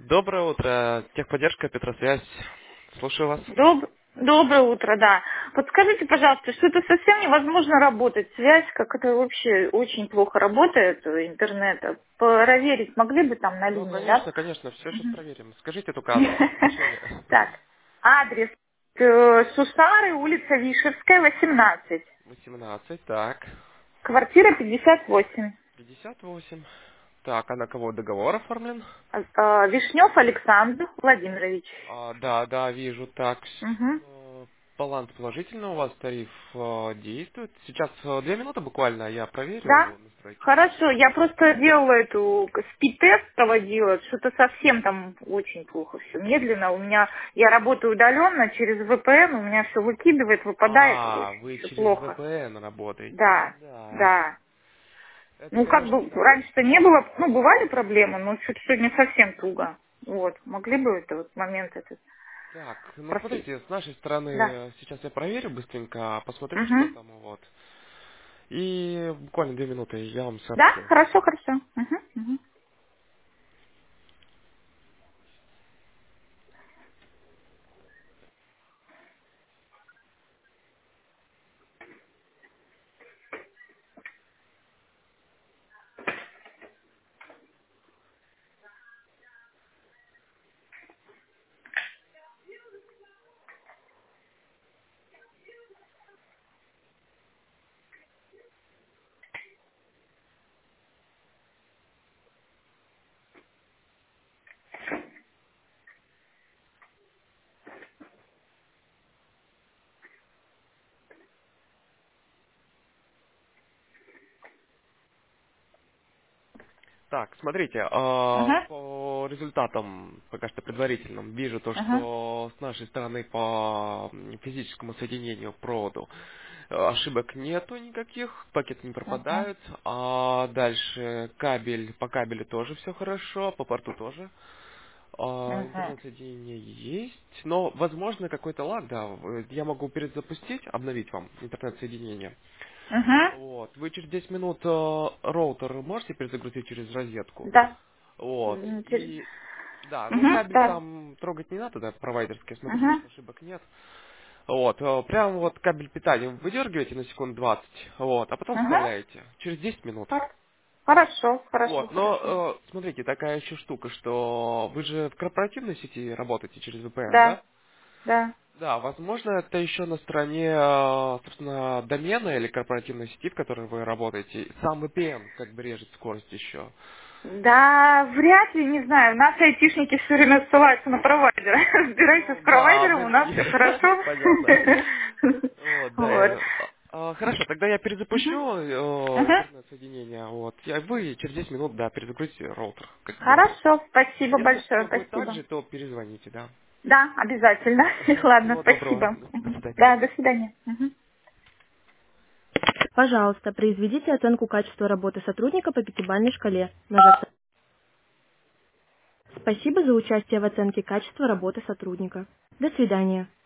Доброе утро, техподдержка, Петросвязь. Слушаю вас. Доброе утро, да. Подскажите, пожалуйста, что-то совсем невозможно работать. Связь, как это вообще очень плохо работает интернета. Проверить могли бы там на Ну, линии, да? конечно, конечно, все сейчас Мгм. проверим. Скажите только адрес размещения. Так, адрес Сусары, улица Вишерская, 18. 18, так. Квартира 58. 58. Так, а на кого договор оформлен? Вишнев Александр Владимирович. Да, да, вижу. Так, Мгм. баланс положительный у вас, тариф действует. Сейчас 2 минуты буквально, я Да? проверю настройки. Хорошо, я просто делала эту спид-тест проводила, что-то совсем там очень плохо все, медленно. У меня, я работаю удаленно через VPN, у меня все выкидывает, выпадает, в общем, Вы все через плохо. VPN работаете. Да, Да, да. это, Ну, как конечно, бы да. раньше-то не было, ну, бывали проблемы, но что-то сегодня совсем туго. Вот, могли бы это вот момент этот Так, ну спросить? смотрите, с нашей Да. стороны сейчас я проверю быстренько, посмотрю, что Угу. там, вот. И буквально 2 минуты я вам Да? сообщу. Хорошо, хорошо. Угу. Угу. Так, смотрите, Угу. по результатам, пока что предварительным, вижу то, Угу. что с нашей стороны по физическому соединению к проводу ошибок нету никаких, пакеты не Угу. пропадают, а дальше кабель, по кабелю тоже все хорошо, по порту тоже. Угу. Интернет-соединение есть, но возможно какой-то лаг, да, я могу перезапустить, обновить вам интернет-соединение. Угу. Вот. Вы через 10 минут роутер можете перезагрузить через розетку. Да. Вот. И да, ну Угу. кабель Да. там трогать не надо, да, провайдерский, я смотрю, Угу. сейчас ошибок нет. Вот, прям вот кабель питания вы выдергиваете на секунд 20, вот, а потом Угу. вставляете через 10 минут. Хорошо, хорошо, Вот, хорошо. но смотрите, такая еще штука, что вы же в корпоративной сети работаете через VPN, Да, да? да. Да, возможно, это еще на стороне, собственно, домена или корпоративной сети, в которой вы работаете. Сам VPN как бы режет скорость еще. Да, вряд ли, не знаю. У нас айтишники все время ссылаются на провайдера. Разбирайся с Ну да, провайдером, мы у нас такие. все хорошо. Понятно. Вот, да. Вот. Хорошо, тогда я перезапущу Мгм. Мгм. интернет-соединение. Вот. Вы через 10 минут, да, перезагрузите роутер, как говорится. Хорошо, спасибо Если большое, что будет так спасибо. же, то перезвоните, да. Да, обязательно. Ладно, Всего доброго. спасибо. До свидания. Да, до свидания. Мгм. Пожалуйста, произведите оценку качества работы сотрудника по пятибалльной шкале, нажав. Спасибо за участие в оценке качества работы сотрудника. До свидания.